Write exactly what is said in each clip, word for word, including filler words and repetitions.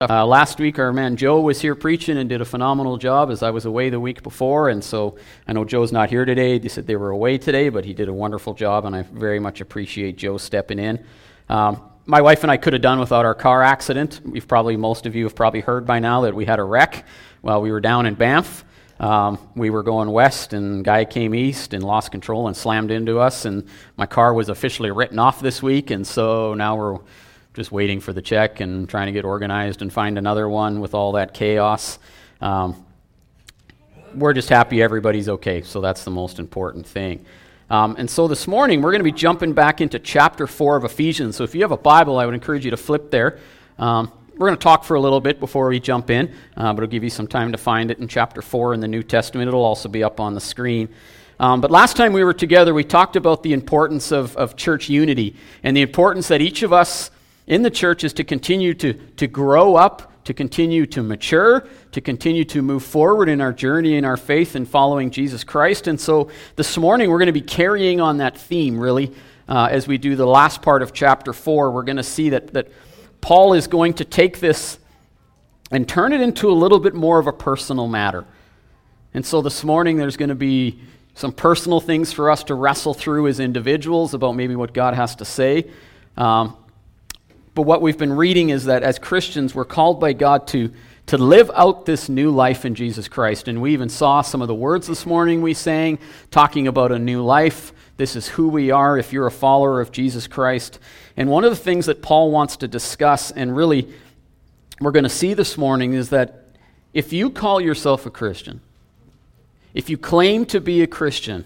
Uh, last week, our man Joe was here preaching and did a phenomenal job as I was away the week before, and so I know Joe's not here today. They said they were away today, but he did a wonderful job, and I very much appreciate Joe stepping in. Um, my wife and I could have done without our car accident. We've probably, most of you have probably heard by now that we had a wreck while we were down in Banff. Um, we were going west, and guy came east and lost control and slammed into us, and my car was officially written off this week, and so now we're just waiting for the check and trying to get organized and find another one with all that chaos. Um, we're just happy everybody's okay, so that's the most important thing. Um, and so this morning, we're going to be jumping back into chapter four of Ephesians. So if you have a Bible, I would encourage you to flip there. Um, we're going to talk for a little bit before we jump in, uh, but it'll give you some time to find it in chapter four in the New Testament. It'll also be up on the screen. Um, but last time we were together, we talked about the importance of, of church unity and the importance that each of us in the church is to continue to, to grow up, to continue to mature, to continue to move forward in our journey in our faith and following Jesus Christ. And so this morning we're going to be carrying on that theme, really, uh, as we do the last part of chapter four. We're going to see that, that Paul is going to take this and turn it into a little bit more of a personal matter. And so this morning there's going to be some personal things for us to wrestle through as individuals about maybe what God has to say. Um, But what we've been reading is that as Christians, we're called by God to, to live out this new life in Jesus Christ. And we even saw some of the words this morning we sang, talking about a new life. This is who we are if you're a follower of Jesus Christ. And one of the things that Paul wants to discuss, and really we're going to see this morning, is that if you call yourself a Christian, if you claim to be a Christian,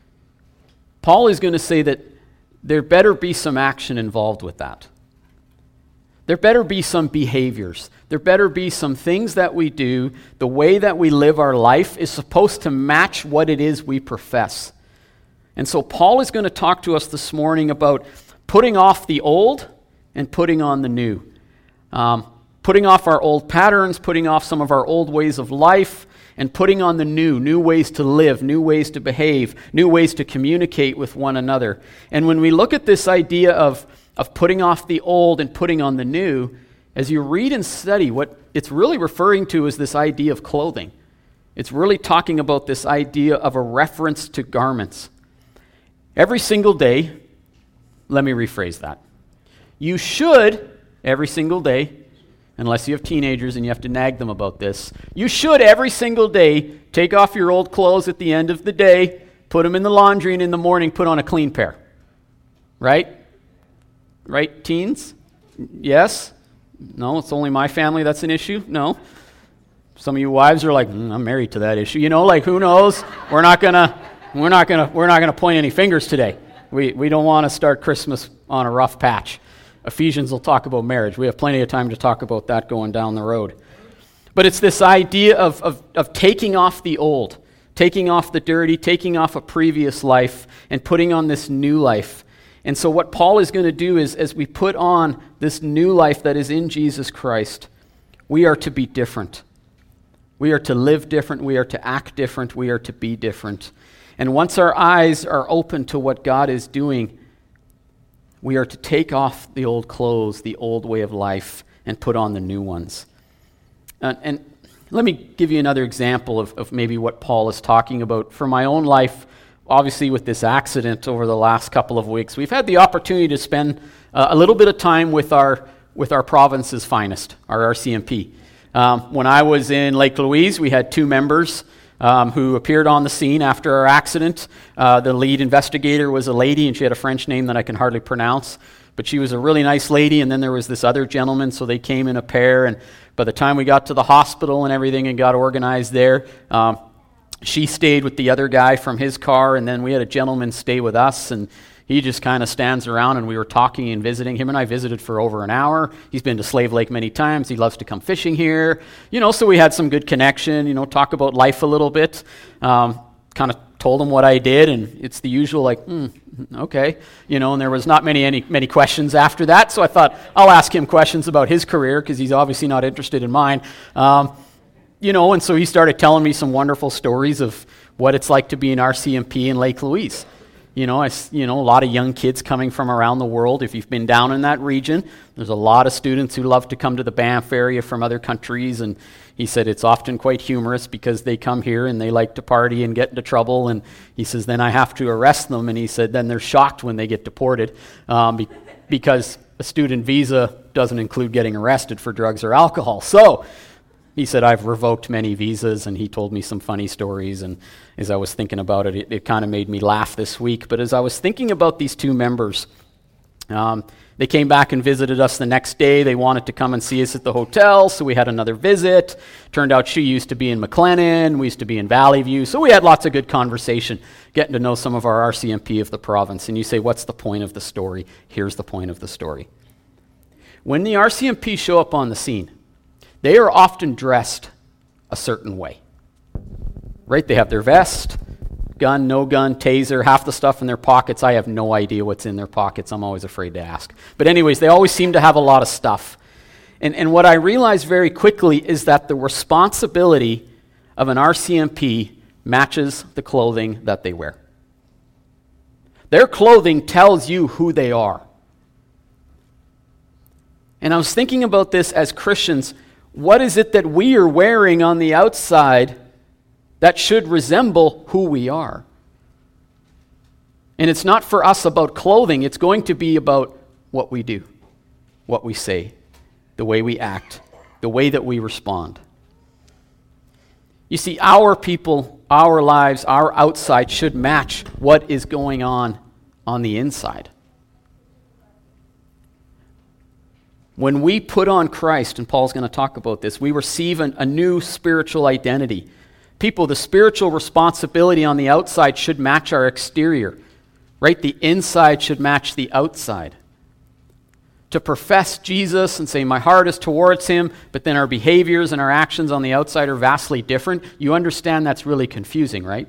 Paul is going to say that there better be some action involved with that. There better be some behaviors. There better be some things that we do. The way that we live our life is supposed to match what it is we profess. And so Paul is going to talk to us this morning about putting off the old and putting on the new. Um, putting off our old patterns, putting off some of our old ways of life, and putting on the new, new ways to live, new ways to behave, new ways to communicate with one another. And when we look at this idea of of putting off the old and putting on the new, as you read and study, what it's really referring to is this idea of clothing. It's really talking about this idea of a reference to garments. Every single day, let me rephrase that. You should, every single day, unless you have teenagers and you have to nag them about this, you should every single day take off your old clothes at the end of the day, put them in the laundry, and in the morning put on a clean pair. Right? Right, teens? Yes? No, it's only my family that's an issue? No. Some of you wives are like, mm, I'm married to that issue. You know, like who knows? We're not gonna we're not gonna we're not gonna point any fingers today. We we don't want to start Christmas on a rough patch. Ephesians will talk about marriage. We have plenty of time to talk about that going down the road. But it's this idea of of, of taking off the old, taking off the dirty, taking off a previous life, and putting on this new life. And so what Paul is going to do is, as we put on this new life that is in Jesus Christ, we are to be different. We are to live different. We are to act different. We are to be different. And once our eyes are open to what God is doing, we are to take off the old clothes, the old way of life, and put on the new ones. Uh, and let me give you another example of, of maybe what Paul is talking about. For my own life, obviously, with this accident over the last couple of weeks, we've had the opportunity to spend uh, a little bit of time with our with our province's finest, our R C M P. Um, when I was in Lake Louise, we had two members um, who appeared on the scene after our accident. Uh, the lead investigator was a lady, and she had a French name that I can hardly pronounce, but she was a really nice lady, and then there was this other gentleman, so they came in a pair, and by the time we got to the hospital and everything and got organized there, um, she stayed with the other guy from his car, and then we had a gentleman stay with us, and he just kind of stands around, and we were talking and visiting. Him and I visited for over an hour. He's been to Slave Lake many times. He loves to come fishing here. You know, so we had some good connection, you know, talk about life a little bit. Um, kind of told him what I did, and it's the usual like, hmm, okay. You know, and there was not many any many questions after that, so I thought I'll ask him questions about his career because he's obviously not interested in mine. Um, You know, and so he started telling me some wonderful stories of what it's like to be an R C M P in Lake Louise. You know, I, s- you know, a lot of young kids coming from around the world. If you've been down in that region, there's a lot of students who love to come to the Banff area from other countries. And he said it's often quite humorous because they come here and they like to party and get into trouble. And he says, then I have to arrest them. And he said, then they're shocked when they get deported um, be- because a student visa doesn't include getting arrested for drugs or alcohol. So he said, I've revoked many visas, and he told me some funny stories, and as I was thinking about it, it, it kind of made me laugh this week. But as I was thinking about these two members, um, they came back and visited us the next day. They wanted to come and see us at the hotel, so we had another visit. Turned out she used to be in McLennan, we used to be in Valley View, so we had lots of good conversation, getting to know some of our R C M P of the province. And you say, what's the point of the story? Here's the point of the story. When the R C M P show up on the scene, they are often dressed a certain way, right? They have their vest, gun, no gun, taser, half the stuff in their pockets. I have no idea what's in their pockets. I'm always afraid to ask. But anyways, they always seem to have a lot of stuff. And, and what I realized very quickly is that the responsibility of an R C M P matches the clothing that they wear. Their clothing tells you who they are. And I was thinking about this as Christians. What is it that we are wearing on the outside that should resemble who we are? And it's not for us about clothing. It's going to be about what we do, what we say, the way we act, the way that we respond. You see, our people, our lives, our outside should match what is going on on the inside. When we put on Christ, and Paul's going to talk about this, we receive an, a new spiritual identity. People, the spiritual responsibility on the outside should match our exterior, right? The inside should match the outside. To profess Jesus and say, my heart is towards him, but then our behaviors and our actions on the outside are vastly different, you understand that's really confusing, right?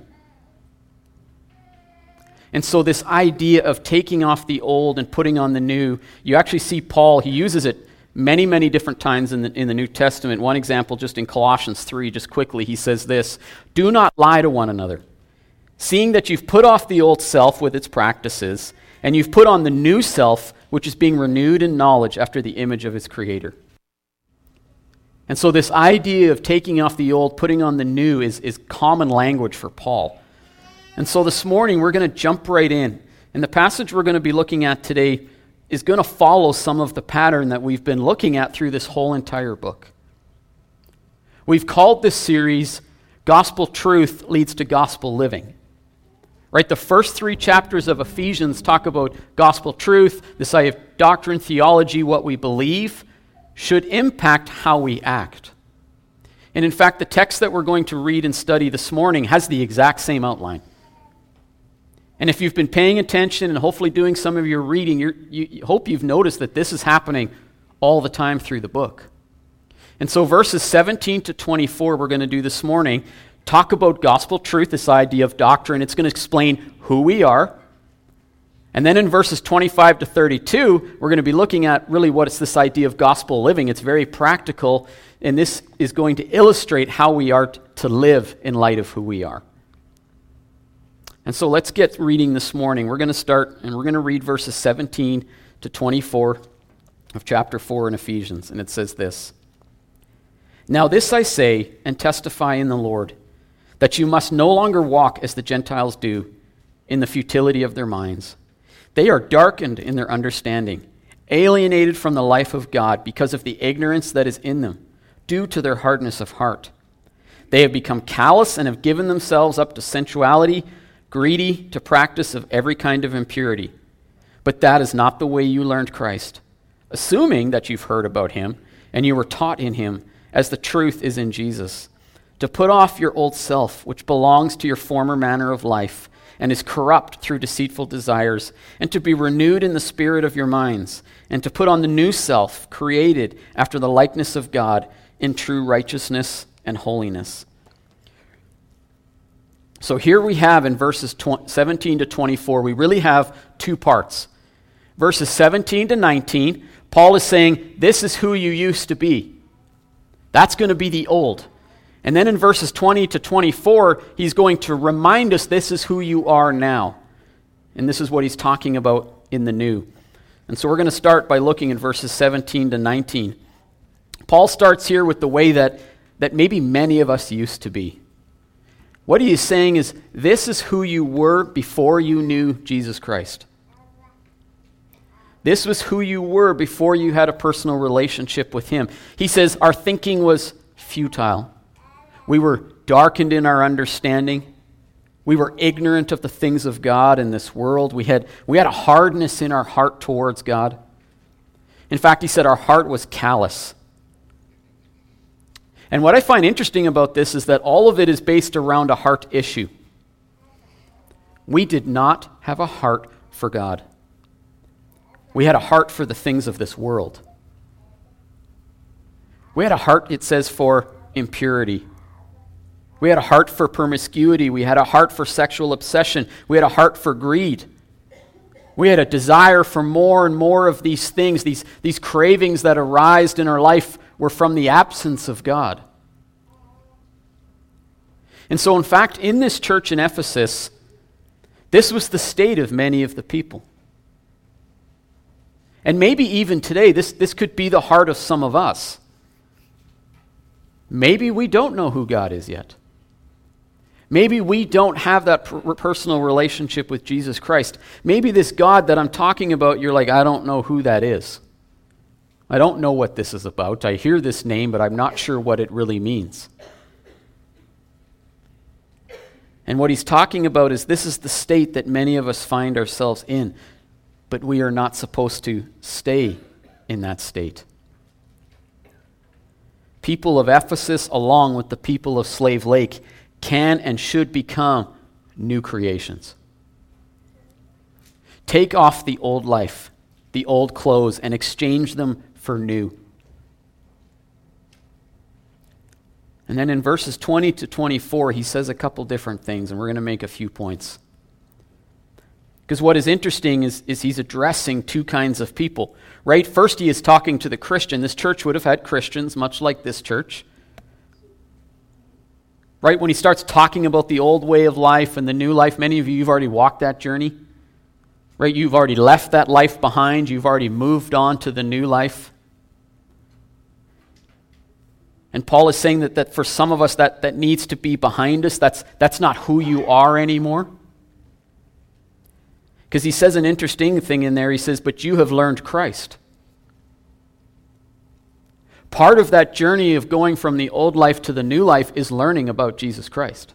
And so this idea of taking off the old and putting on the new, you actually see Paul, he uses it many, many different times in the, in the New Testament. One example just in Colossians three, just quickly, he says this, do not lie to one another, seeing that you've put off the old self with its practices, and you've put on the new self, which is being renewed in knowledge after the image of its creator. And so this idea of taking off the old, putting on the new is, is common language for Paul. And so this morning, we're going to jump right in. And the passage we're going to be looking at today is going to follow some of the pattern that we've been looking at through this whole entire book. We've called this series, Gospel Truth Leads to Gospel Living. Right? The first three chapters of Ephesians talk about gospel truth, this idea of doctrine, theology, what we believe, should impact how we act. And in fact, the text that we're going to read and study this morning has the exact same outline. And if you've been paying attention and hopefully doing some of your reading, you're, you you hope you've noticed that this is happening all the time through the book. And so verses seventeen to twenty-four we're going to do this morning talk about gospel truth, this idea of doctrine. It's going to explain who we are. And then in verses twenty-five to thirty-two, we're going to be looking at really what is this idea of gospel living. It's very practical, and this is going to illustrate how we are t- to live in light of who we are. And so let's get reading this morning. We're going to start, and we're going to read verses seventeen to twenty-four of chapter four in Ephesians. And it says this, now this I say and testify in the Lord, that you must no longer walk as the Gentiles do, in the futility of their minds. They are darkened in their understanding, alienated from the life of God because of the ignorance that is in them, due to their hardness of heart. They have become callous and have given themselves up to sensuality, greedy to practice of every kind of impurity. But that is not the way you learned Christ, assuming that you've heard about him and you were taught in him, as the truth is in Jesus, to put off your old self, which belongs to your former manner of life and is corrupt through deceitful desires, and to be renewed in the spirit of your minds, and to put on the new self, created after the likeness of God in true righteousness and holiness. So here we have in verses seventeen to twenty-four, we really have two parts. Verses seventeen to nineteen, Paul is saying, this is who you used to be. That's going to be the old. And then in verses twenty to twenty-four, he's going to remind us this is who you are now. And this is what he's talking about in the new. And so we're going to start by looking at verses seventeen to nineteen. Paul starts here with the way that, that maybe many of us used to be. What he is saying is, this is who you were before you knew Jesus Christ. This was who you were before you had a personal relationship with him. He says our thinking was futile. We were darkened in our understanding. We were ignorant of the things of God in this world. We had, we had a hardness in our heart towards God. In fact, he said our heart was callous. And what I find interesting about this is that all of it is based around a heart issue. We did not have a heart for God. We had a heart for the things of this world. We had a heart, it says, for impurity. We had a heart for promiscuity. We had a heart for sexual obsession. We had a heart for greed. We had a desire for more and more of these things. These, these cravings that arise in our life were from the absence of God. And so, in fact, in this church in Ephesus, this was the state of many of the people. And maybe even today, this, this could be the heart of some of us. Maybe we don't know who God is yet. Maybe we don't have that per- personal relationship with Jesus Christ. Maybe this God that I'm talking about, you're like, I don't know who that is. I don't know what this is about. I hear this name, but I'm not sure what it really means. And what he's talking about is this is the state that many of us find ourselves in. But we are not supposed to stay in that state. People of Ephesus, along with the people of Slave Lake, can and should become new creations. Take off the old life, the old clothes, and exchange them for new. And then in verses twenty to twenty-four, he says a couple different things, and we're going to make a few points. Because what is interesting is, is he's addressing two kinds of people, right? First, he is talking to the Christian. This church would have had Christians, much like this church. Right? When he starts talking about the old way of life and the new life, many of you, you've already walked that journey. Right? You've already left that life behind. You've already moved on to the new life. And Paul is saying that, that for some of us, that, that needs to be behind us. That's, that's not who you are anymore. Because he says an interesting thing in there. He says, but you have learned Christ. Part of that journey of going from the old life to the new life is learning about Jesus Christ.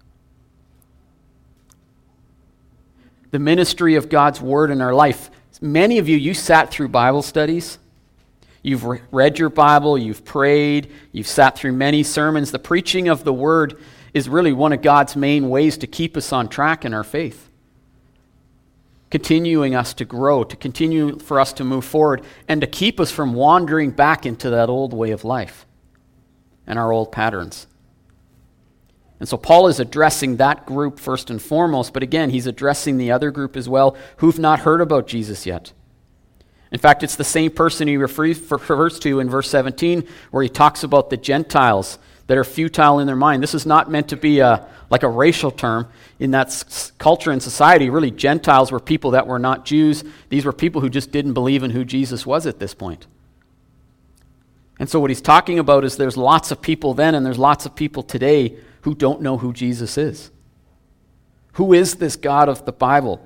The ministry of God's word in our life. Many of you, you sat through Bible studies. You've re- read your Bible. You've prayed. You've sat through many sermons. The preaching of the word is really one of God's main ways to keep us on track in our faith. Continuing us to grow, to continue for us to move forward, and to keep us from wandering back into that old way of life and our old patterns. And so Paul is addressing that group first and foremost, but again, he's addressing the other group as well who've not heard about Jesus yet. In fact, it's the same person he refers to in verse seventeen, where he talks about the Gentiles that are futile in their mind. This is not meant to be a, like a racial term. In that s- culture and society, really, Gentiles were people that were not Jews. These were people who just didn't believe in who Jesus was at this point. And so what he's talking about is there's lots of people then and there's lots of people today who don't know who Jesus is. Who is this God of the Bible?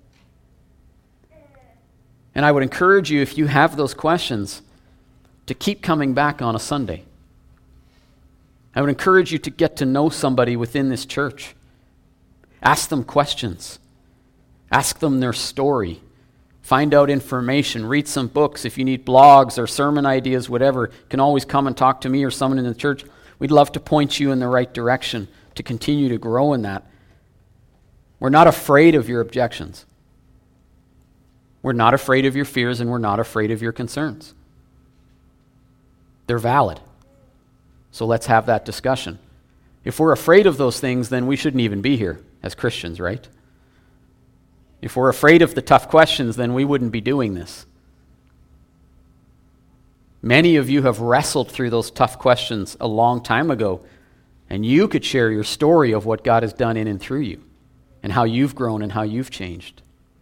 And I would encourage you, if you have those questions, to keep coming back on a Sunday. I would encourage you to get to know somebody within this church. Ask them questions. Ask them their story. Find out information. Read some books. If you need blogs or sermon ideas, whatever, you can always come and talk to me or someone in the church. We'd love to point you in the right direction to continue to grow in that. We're not afraid of your objections. We're not afraid of your fears, and we're not afraid of your concerns. They're valid. So let's have that discussion. If we're afraid of those things, then we shouldn't even be here as Christians, right? If we're afraid of the tough questions, then we wouldn't be doing this. Many of you have wrestled through those tough questions a long time ago, and you could share your story of what God has done in and through you, and how you've grown and how you've changed.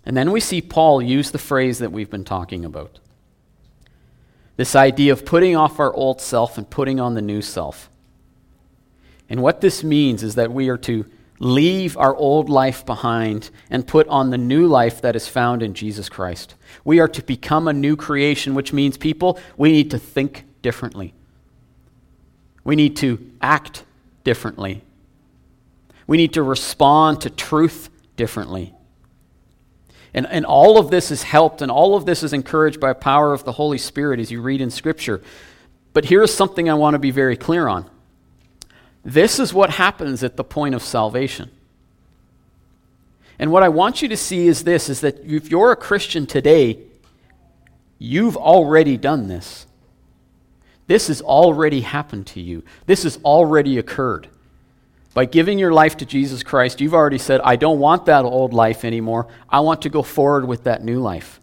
And then we see Paul use the phrase that we've been talking about. This idea of putting off our old self and putting on the new self. And what this means is that we are to leave our old life behind and put on the new life that is found in Jesus Christ. We are to become a new creation, which means, people, we need to think differently. We need to act differently. We need to respond to truth differently. And, and all of this is helped and all of this is encouraged by the power of the Holy Spirit as you read in Scripture. But here's something I want to be very clear on. This is what happens at the point of salvation. And what I want you to see is this, is that if you're a Christian today, you've already done this. This has already happened to you. This has already occurred. By giving your life to Jesus Christ, you've already said, I don't want that old life anymore. I want to go forward with that new life.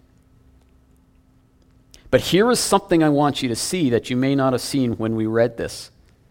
But here is something I want you to see that you may not have seen when we read this.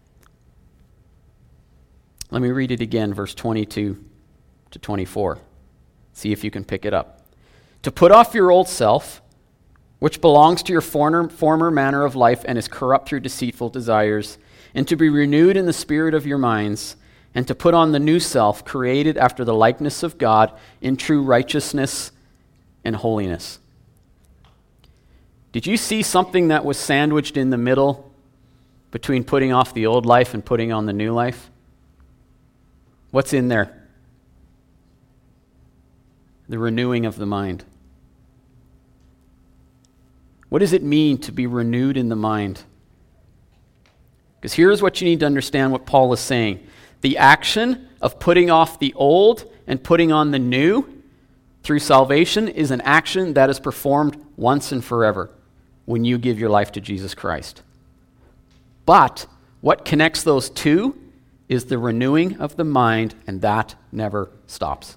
Let me read it again, verse twenty-two to twenty-four. See if you can pick it up. To put off your old self, which belongs to your former, former manner of life and is corrupt through deceitful desires, and to be renewed in the spirit of your minds, and to put on the new self, created after the likeness of God in true righteousness and holiness. Did you see something that was sandwiched in the middle between putting off the old life and putting on the new life? What's in there? The renewing of the mind. What does it mean to be renewed in the mind? Because here's what you need to understand what Paul is saying. The action of putting off the old and putting on the new through salvation is an action that is performed once and forever when you give your life to Jesus Christ. But what connects those two is the renewing of the mind, and that never stops.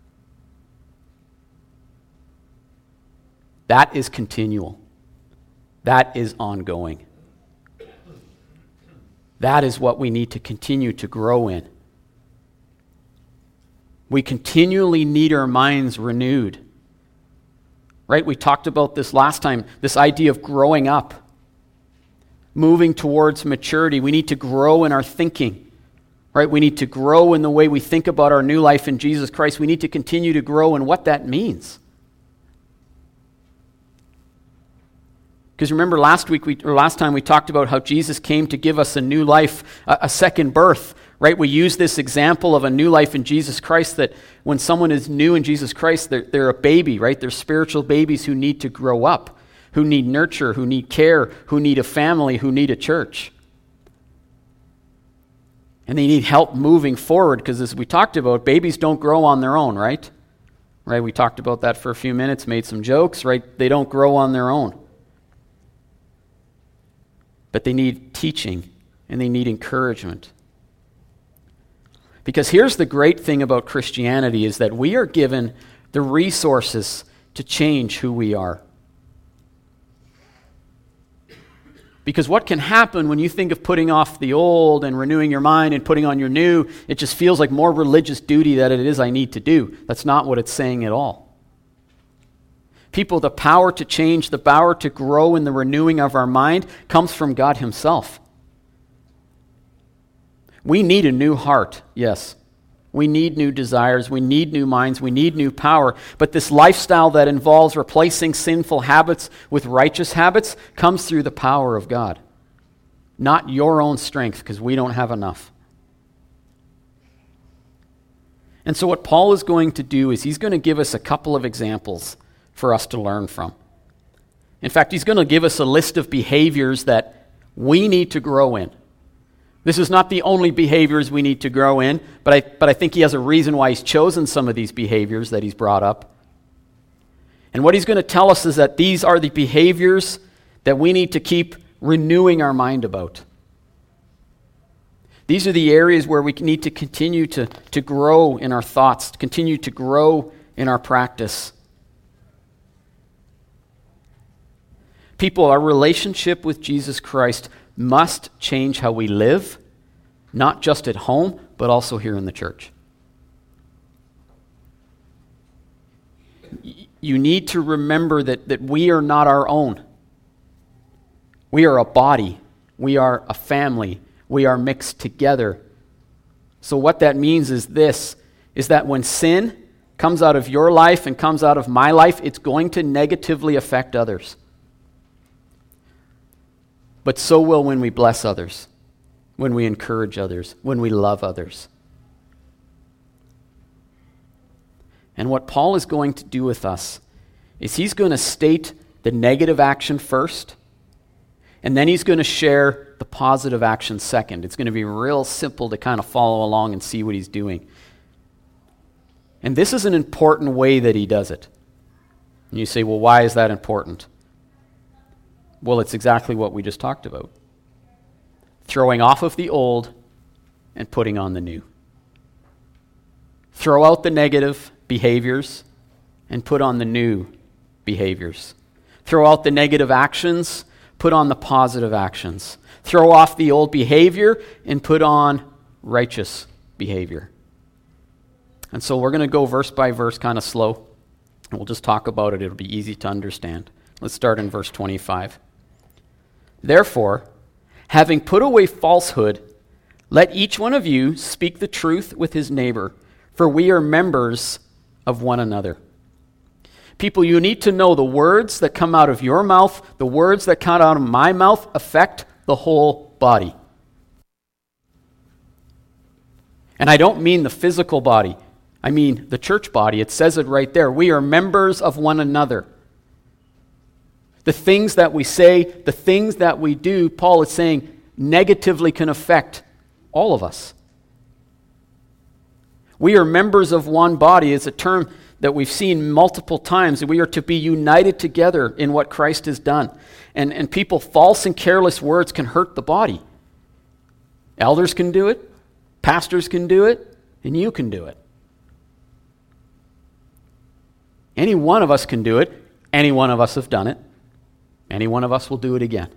That is continual. That is ongoing. That is what we need to continue to grow in. We continually need our minds renewed. Right? We talked about this last time, this idea of growing up, moving towards maturity. We need to grow in our thinking. Right? We need to grow in the way we think about our new life in Jesus Christ. We need to continue to grow in what that means. Because remember last week, we, or last time we talked about how Jesus came to give us a new life, a, a second birth, right? We use this example of a new life in Jesus Christ, that when someone is new in Jesus Christ, they're, they're a baby, right? They're spiritual babies who need to grow up, who need nurture, who need care, who need a family, who need a church. And they need help moving forward, because as we talked about, babies don't grow on their own, right? Right? We talked about that for a few minutes, made some jokes, right? They don't grow on their own. But they need teaching and they need encouragement. Because here's the great thing about Christianity is that we are given the resources to change who we are. Because what can happen when you think of putting off the old and renewing your mind and putting on your new, it just feels like more religious duty that it is I need to do. That's not what it's saying at all. People, the power to change, the power to grow in the renewing of our mind comes from God Himself. We need a new heart, yes. We need new desires. We need new minds. We need new power. But this lifestyle that involves replacing sinful habits with righteous habits comes through the power of God. Not your own strength, because we don't have enough. And so what Paul is going to do is he's going to give us a couple of examples for us to learn from. In fact, he's going to give us a list of behaviors that we need to grow in. This is not the only behaviors we need to grow in, but I, but I think he has a reason why he's chosen some of these behaviors that he's brought up. And what he's going to tell us is that these are the behaviors that we need to keep renewing our mind about. These are the areas where we need to continue to, to grow in our thoughts, continue to grow in our practice. People, our relationship with Jesus Christ must change how we live, not just at home, but also here in the church. you need to remember that, that we are not our own. We are a body. We are a family. We are mixed together. So what that means is this, is that when sin comes out of your life and comes out of my life, it's going to negatively affect others. But so will when we bless others, when we encourage others, when we love others. And what Paul is going to do with us is he's going to state the negative action first, and then he's going to share the positive action second. It's going to be real simple to kind of follow along and see what he's doing. And this is an important way that he does it. And you say, well, why is that important? Well, it's exactly what we just talked about. Throwing off of the old and putting on the new. Throw out the negative behaviors and put on the new behaviors. Throw out the negative actions, put on the positive actions. Throw off the old behavior and put on righteous behavior. And so we're going to go verse by verse, kind of slow, and we'll just talk about it. It'll be easy to understand. Let's start in verse twenty-five. Therefore, having put away falsehood, let each one of you speak the truth with his neighbor, for we are members of one another. People, you need to know the words that come out of your mouth, the words that come out of my mouth affect the whole body. And I don't mean the physical body. I mean the church body. It says it right there. We are members of one another. The things that we say, the things that we do, Paul is saying, negatively can affect all of us. We are members of one body. It's a term that we've seen multiple times. We are to be united together in what Christ has done. And, and people, false and careless words can hurt the body. Elders can do it, pastors can do it, and you can do it. Any one of us can do it. Any one of us have done it. Any one of us will do it again.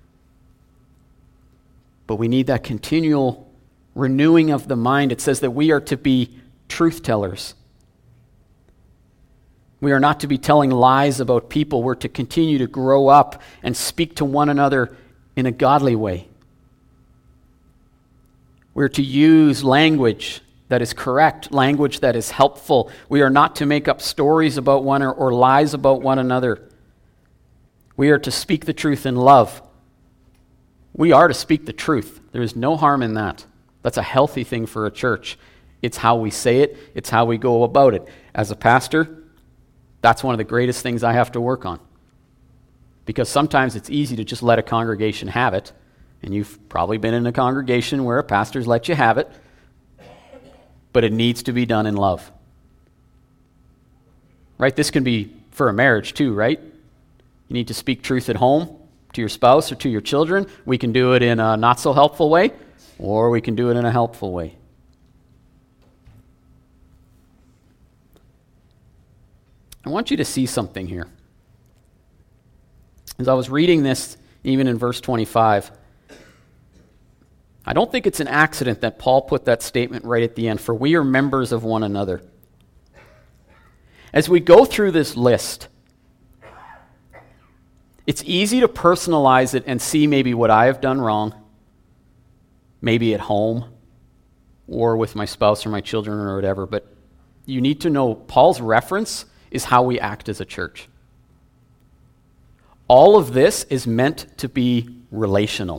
But we need that continual renewing of the mind. It says that we are to be truth tellers. We are not to be telling lies about people. We're to continue to grow up and speak to one another in a godly way. We're to use language that is correct, language that is helpful. We are not to make up stories about one or, or lies about one another. We are to speak the truth in love. We are to speak the truth. There is no harm in that. That's a healthy thing for a church. It's how we say it. It's how we go about it. As a pastor, that's one of the greatest things I have to work on. Because sometimes it's easy to just let a congregation have it. And you've probably been in a congregation where a pastor's let you have it. But it needs to be done in love. Right? This can be for a marriage too, right? You need to speak truth at home to your spouse or to your children. We can do it in a not so helpful way, or we can do it in a helpful way. I want you to see something here. As I was reading this, even in verse twenty-five, I don't think it's an accident that Paul put that statement right at the end, for we are members of one another. As we go through this list, it's easy to personalize it and see maybe what I have done wrong, maybe at home or with my spouse or my children or whatever, but you need to know Paul's reference is how we act as a church. All of this is meant to be relational.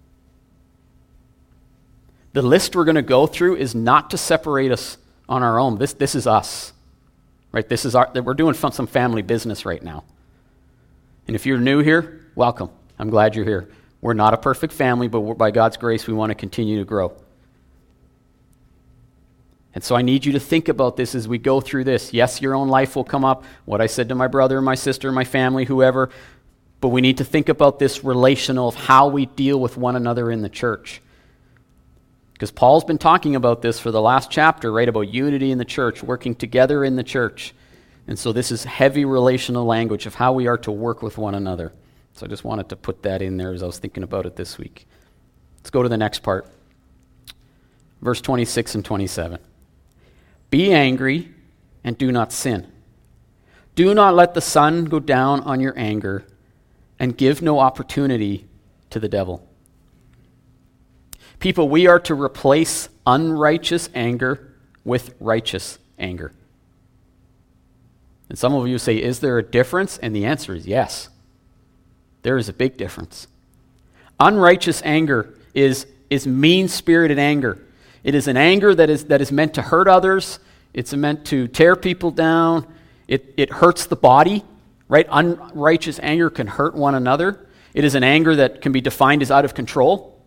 The list we're going to go through is not to separate us on our own. This, this is us, right? This is our, we're doing some family business right now. And if you're new here, welcome. I'm glad you're here. We're not a perfect family, but we're, by God's grace, we want to continue to grow. And so I need you to think about this as we go through this. Yes, your own life will come up, what I said to my brother, my sister, my family, whoever, but we need to think about this relational of how we deal with one another in the church. Because Paul's been talking about this for the last chapter, right, about unity in the church, working together in the church. And so this is heavy relational language of how we are to work with one another. So I just wanted to put that in there as I was thinking about it this week. Let's go to the next part. Verse twenty-six and twenty-seven. Be angry and do not sin. Do not let the sun go down on your anger, and give no opportunity to the devil. People, we are to replace unrighteous anger with righteous anger. And some of you say, is there a difference? And the answer is yes. There is a big difference. Unrighteous anger is, is mean-spirited anger. It is an anger that is, that is meant to hurt others. It's meant to tear people down. It, it hurts the body, right? Unrighteous anger can hurt one another. It is an anger that can be defined as out of control.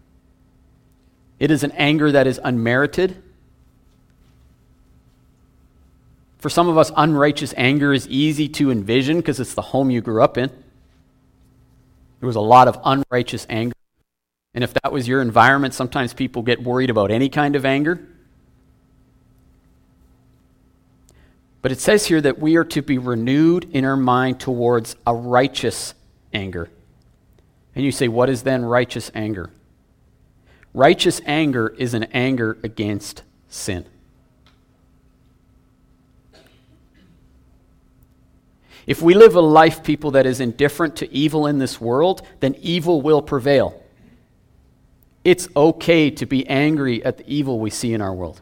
It is an anger that is unmerited. For some of us, unrighteous anger is easy to envision because it's the home you grew up in. There was a lot of unrighteous anger. And if that was your environment, sometimes people get worried about any kind of anger. But it says here that we are to be renewed in our mind towards a righteous anger. And you say, what is then righteous anger? Righteous anger is an anger against sin. If we live a life, people, that is indifferent to evil in this world, then evil will prevail. It's okay to be angry at the evil we see in our world.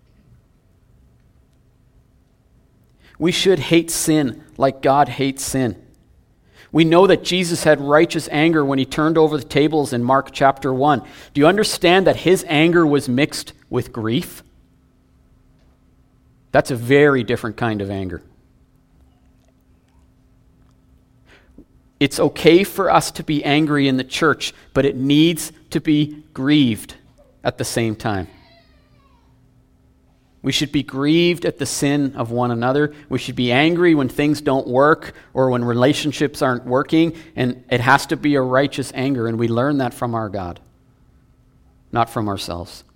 We should hate sin like God hates sin. We know that Jesus had righteous anger when he turned over the tables in Mark chapter one. Do you understand that his anger was mixed with grief? That's a very different kind of anger. It's okay for us to be angry in the church, but it needs to be grieved at the same time. We should be grieved at the sin of one another. We should be angry when things don't work or when relationships aren't working, and it has to be a righteous anger, and we learn that from our God, not from ourselves.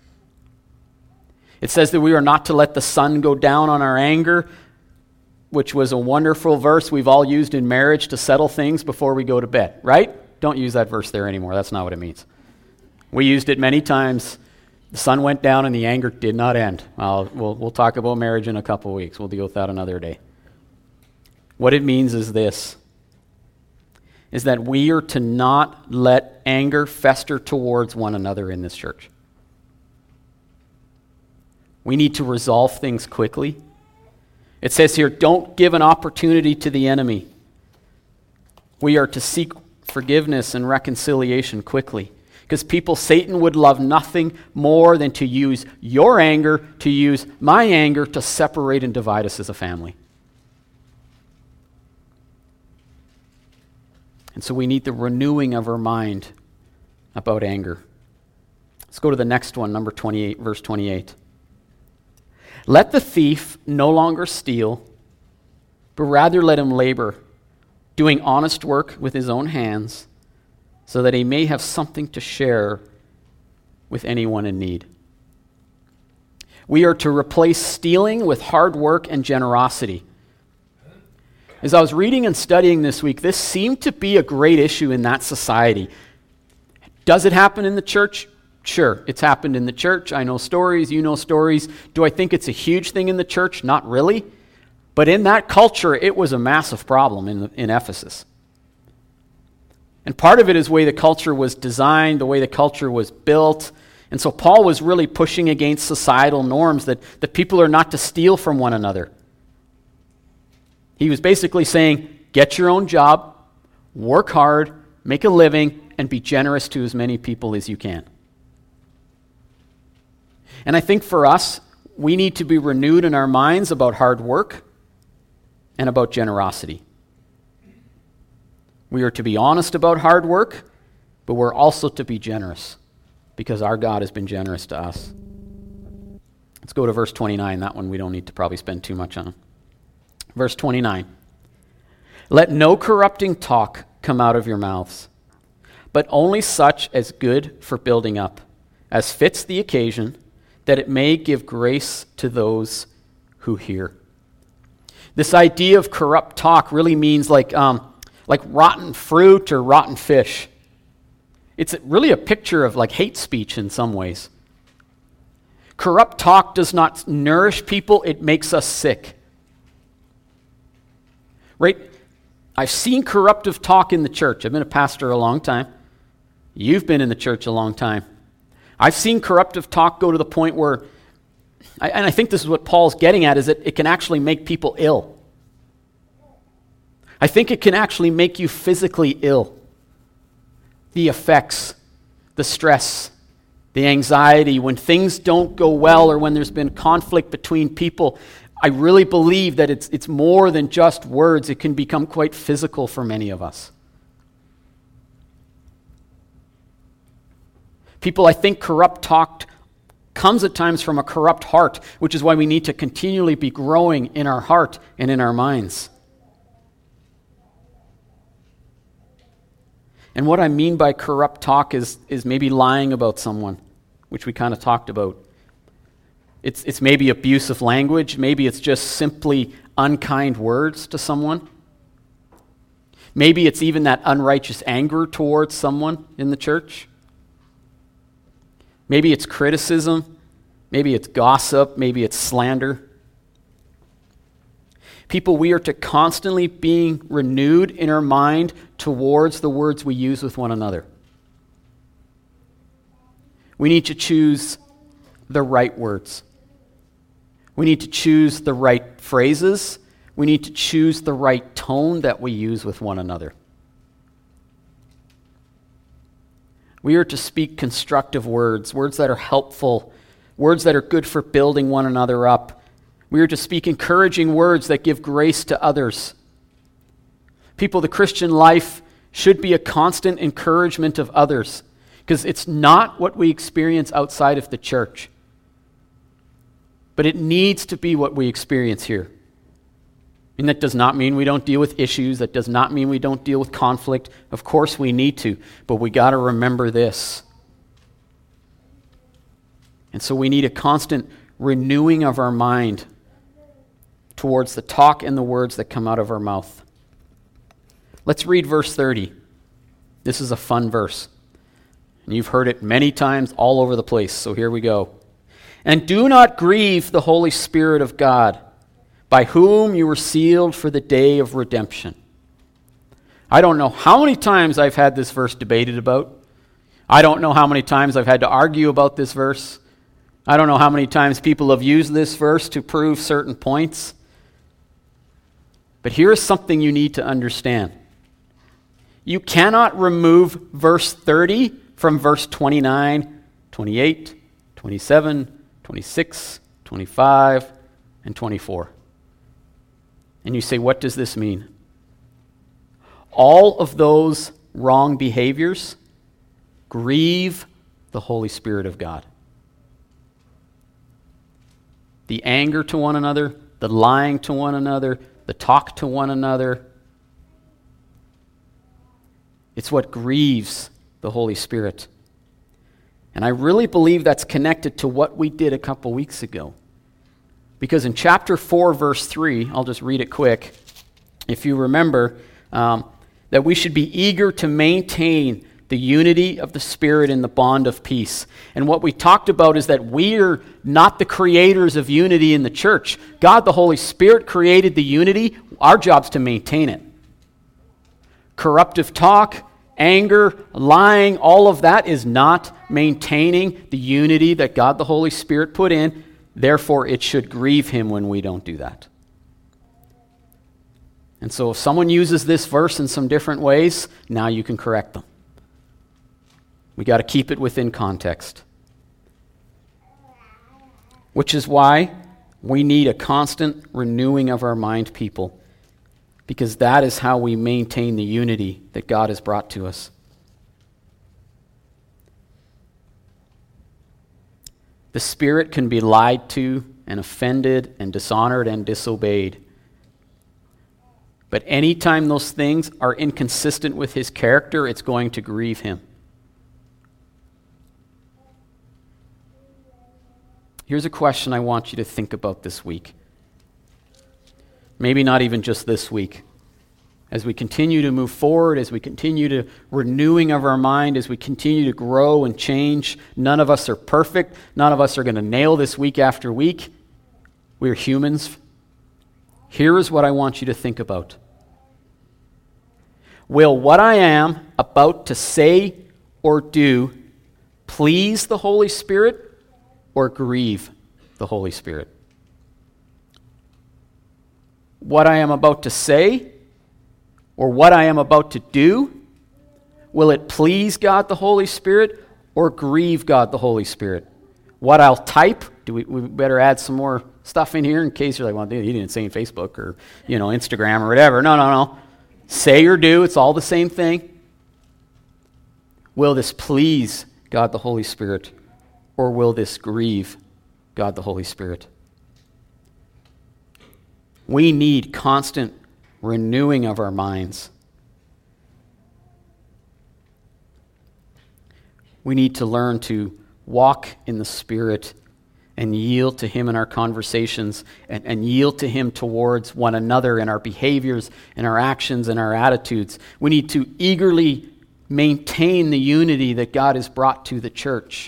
It says that we are not to let the sun go down on our anger, which was a wonderful verse we've all used in marriage to settle things before we go to bed, right? Don't use that verse there anymore. That's not what it means. We used it many times. The sun went down and the anger did not end. Well, we'll, we'll talk about marriage in a couple of weeks. We'll deal with that another day. What it means is this, is that we are to not let anger fester towards one another in this church. We need to resolve things quickly. It says here, don't give an opportunity to the enemy. We are to seek forgiveness and reconciliation quickly. Because people, Satan would love nothing more than to use your anger, to use my anger to separate and divide us as a family. And so we need the renewing of our mind about anger. Let's go to the next one, number twenty-eight, verse twenty-eight. Let the thief no longer steal, but rather let him labor, doing honest work with his own hands, so that he may have something to share with anyone in need. We are to replace stealing with hard work and generosity. As I was reading and studying this week, this seemed to be a great issue in that society. Does it happen in the church? Sure, it's happened in the church. I know stories, you know stories. Do I think it's a huge thing in the church? Not really. But in that culture, it was a massive problem in, in Ephesus. And part of it is the way the culture was designed, the way the culture was built. And so Paul was really pushing against societal norms that, that people are not to steal from one another. He was basically saying, get your own job, work hard, make a living, and be generous to as many people as you can. And I think for us, we need to be renewed in our minds about hard work and about generosity. We are to be honest about hard work, but we're also to be generous because our God has been generous to us. Let's go to verse twenty-nine. That one we don't need to probably spend too much on. Verse twenty-nine. Let no corrupting talk come out of your mouths, but only such as good for building up, as fits the occasion, that it may give grace to those who hear. This idea of corrupt talk really means like um, like rotten fruit or rotten fish. It's really a picture of like hate speech in some ways. Corrupt talk does not nourish people, it makes us sick. right? I've seen corruptive talk in the church. I've been a pastor a long time. You've been in the church a long time. I've seen corruptive talk go to the point where, and I think this is what Paul's getting at, is that it can actually make people ill. I think it can actually make you physically ill. The effects, the stress, the anxiety, when things don't go well or when there's been conflict between people, I really believe that it's it's more than just words. It can become quite physical for many of us. People, I think, corrupt talk comes at times from a corrupt heart, which is why we need to continually be growing in our heart and in our minds. And what I mean by corrupt talk is, is maybe lying about someone, which we kind of talked about. It's, it's maybe abusive language. Maybe it's just simply unkind words to someone. Maybe it's even that unrighteous anger towards someone in the church. Maybe it's criticism. Maybe it's gossip. Maybe it's slander. People, we are to constantly being renewed in our mind towards the words we use with one another. We need to choose the right words. We need to choose the right phrases. We need to choose the right tone that we use with one another. We are to speak constructive words, words that are helpful, words that are good for building one another up. We are to speak encouraging words that give grace to others. People, the Christian life should be a constant encouragement of others, because it's not what we experience outside of the church. But it needs to be what we experience here. And that does not mean we don't deal with issues. That does not mean we don't deal with conflict. Of course we need to, but we got to remember this. And so we need a constant renewing of our mind towards the talk and the words that come out of our mouth. Let's read verse thirty. This is a fun verse. And you've heard it many times all over the place, so here we go. And do not grieve the Holy Spirit of God, by whom you were sealed for the day of redemption. I don't know how many times I've had this verse debated about. I don't know how many times I've had to argue about this verse. I don't know how many times people have used this verse to prove certain points. But here's something you need to understand. You cannot remove verse thirty from verse twenty-nine, twenty-eight, twenty-seven, twenty-six, twenty-five, and twenty-four. And you say, what does this mean? All of those wrong behaviors grieve the Holy Spirit of God. The anger to one another, the lying to one another, the talk to one another. It's what grieves the Holy Spirit. And I really believe that's connected to what we did a couple weeks ago. Because in chapter four, verse three, I'll just read it quick. If you remember, um, that we should be eager to maintain the unity of the Spirit in the bond of peace. And what we talked about is that we're not the creators of unity in the church. God, the Holy Spirit, created the unity. Our job's to maintain it. Corruptive talk, anger, lying, all of that is not maintaining the unity that God, the Holy Spirit, put in. Therefore, it should grieve him when we don't do that. And so if someone uses this verse in some different ways, now you can correct them. We got to keep it within context. Which is why we need a constant renewing of our mind, people, because that is how we maintain the unity that God has brought to us. The Spirit can be lied to and offended and dishonored and disobeyed. But anytime those things are inconsistent with his character, it's going to grieve him. Here's a question I want you to think about this week. Maybe not even just this week. As we continue to move forward, as we continue to renewing of our mind, as we continue to grow and change, none of us are perfect. None of us are going to nail this week after week. We're humans. Here is what I want you to think about. Will what I am about to say or do please the Holy Spirit or grieve the Holy Spirit? What I am about to say or what I am about to do, will it please God the Holy Spirit or grieve God the Holy Spirit? What I'll type, do we, we better add some more stuff in here in case you're like, well, dude, you didn't say in Facebook or, you know, Instagram or whatever. No, no, no. Say or do, it's all the same thing. Will this please God the Holy Spirit or will this grieve God the Holy Spirit? We need constant renewing of our minds. We need to learn to walk in the Spirit and yield to Him in our conversations and, and yield to Him towards one another in our behaviors, in our actions, and our attitudes. We need to eagerly maintain the unity that God has brought to the church.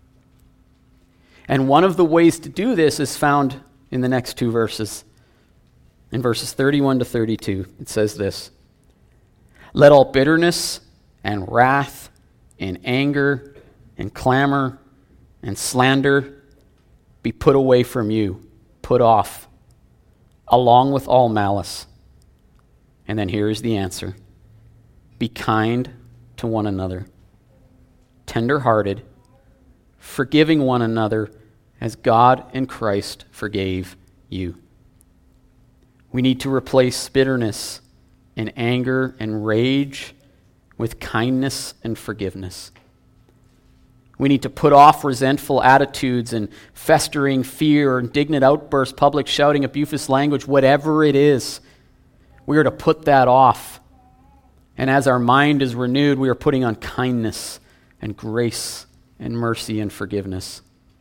And one of the ways to do this is found in the next two verses. In verses thirty-one to thirty-two, it says this: Let all bitterness and wrath and anger and clamor and slander be put away from you, put off, along with all malice. And then here is the answer. Be kind to one another, tender-hearted, forgiving one another as God in Christ forgave you. We need to replace bitterness and anger and rage with kindness and forgiveness. We need to put off resentful attitudes and festering fear or indignant outbursts, public shouting, abusive language, whatever it is. We are to put that off. And as our mind is renewed, we are putting on kindness and grace and mercy and forgiveness.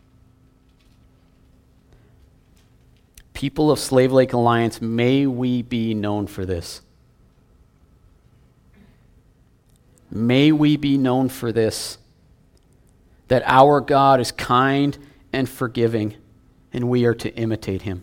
People of Slave Lake Alliance, may we be known for this. May we be known for this, that our God is kind and forgiving, and we are to imitate Him.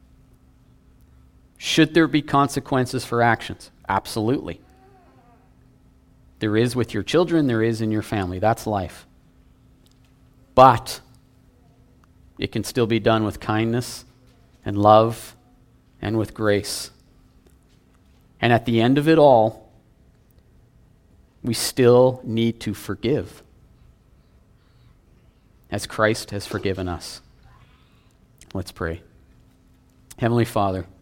Should there be consequences for actions? Absolutely. There is with your children, there is in your family. That's life. But it can still be done with kindness and love and with grace. And at the end of it all, we still need to forgive as Christ has forgiven us. Let's pray. Heavenly Father,